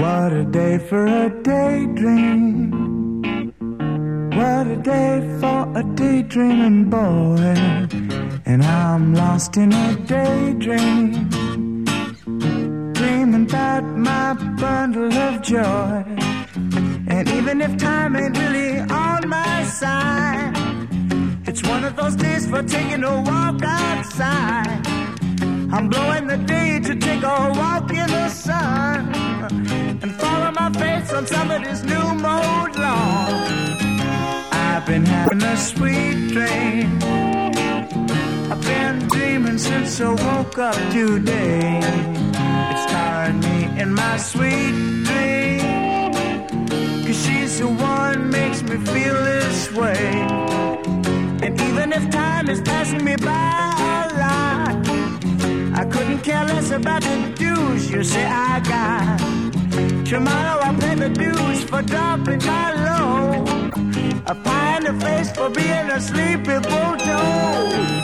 What a day for a daydream. What a day for a daydreaming boy. And I'm lost in a daydream, dreaming about my bundle of joy. And even if time ain't really on my side, it's one of those days for taking a walk outside. I'm blowing the day to take a walk in the sun and follow my face on somebody's new mode lawn. I've been having a sweet dream. I've been dreaming since I woke up today. It's tiring me in my sweet dream, 'cause she's the one makes me feel this way. And even if time is passing me by a lot, I couldn't care less about the dues you say I got. Tomorrow I'll pay the dues for dumping my load, a pie in the face for being a sleepy bulldog.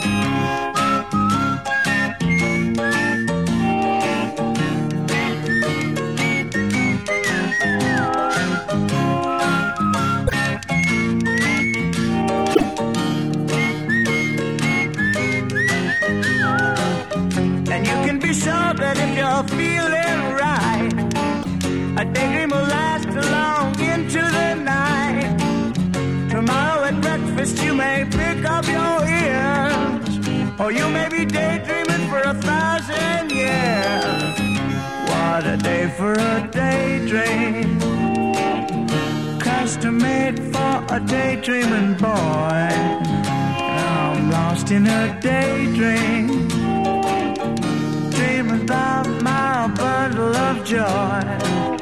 And you can be sure that if you're feeling right, a daydream will last long into the night. Tomorrow at breakfast you may pick up your ears, or you may be daydreaming for 1,000 years. What a day for a daydream, custom made for a daydreaming boy. I'm lost in a daydream, dreaming about my bundle of joy.